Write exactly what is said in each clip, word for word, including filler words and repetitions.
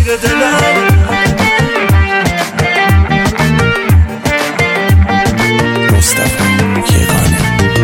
میره دلم. مصطفی کیقانه.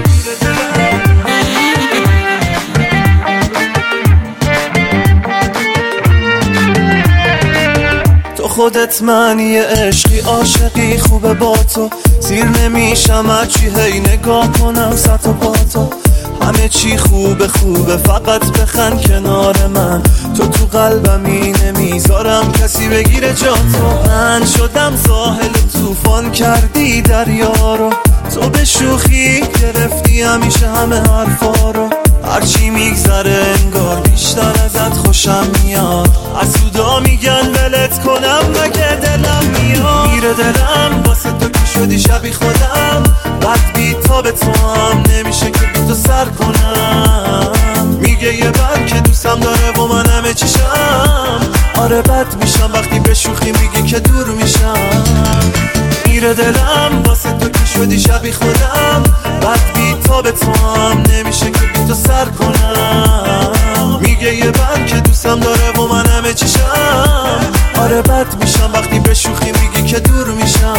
تو خودت معنی عشقی، عاشقی خوبه با تو، سیر نمیشم هرچی هی نگاه کنم سطح پا تو. همه چی خوبه خوبه فقط بخند کنار من، تو تو قلبمی نمیذارم کسی بگیره جا تو. من شدم ساحل طوفان کردی دریا رو، تو به شوخی گرفتی همیشه همه حرفا رو. هرچی میگذره انگار بیشتر ازت خوشم میاد، حسودا میگن ولت کنم مگه دلم میاد. میره دلم واسه تو که شدی شبی خودم، بد بی تا به تو هم نمیشه که بی تو سر کنم. میگه یه بر که دوستم داره و من همه چیشم، آره بد میشم وقتی به شوخی میگی که دور میشم. میره دلم واسه تو که شدی شبی خودم، بد بی تا به تو هم نمیشه که بی تو سر کنم. میگه یه بر که دوستم داره و من همه چیشم، آره بد میشم وقتی به شوخی میگی که دور میشم.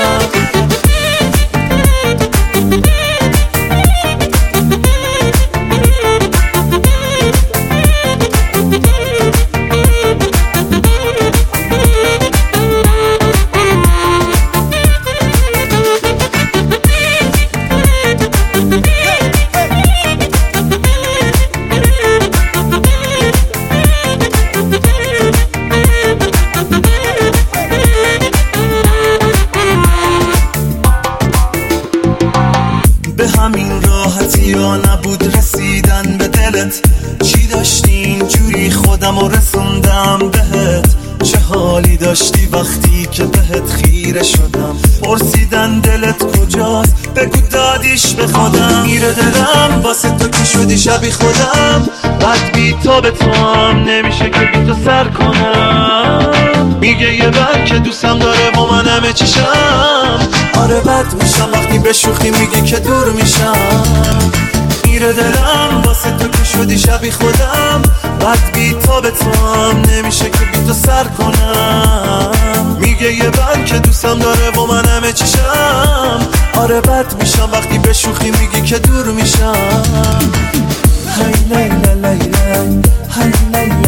به همین راحتی یا نبود رسیدن به دلت، چی داشتی اینجوری خودم رو رسوندم بهت. چه حالی داشتی وقتی که بهت خیره شدم، پرسیدن دلت کجاست بگو دادیش به خودم. میره دلم واسه تو که شدی شبی خودم، بد بی تا به تو هم نمیشه که بی تو سر کنم. میگه یه بر که دوستم داره و من همه چیشم، آره بد میشم وقتی به شوخی میگی که دور میشم. میره دلم واسه تو که شدی شبی خودم، بد بی تا به تو هم نمیشه که بی تو سر کنم. میگه یه بر که دوستم داره و من همه چیشم، آره بد میشم وقتی به شوخی میگی که دور میشم. هی لیلا لیلا هی لیلا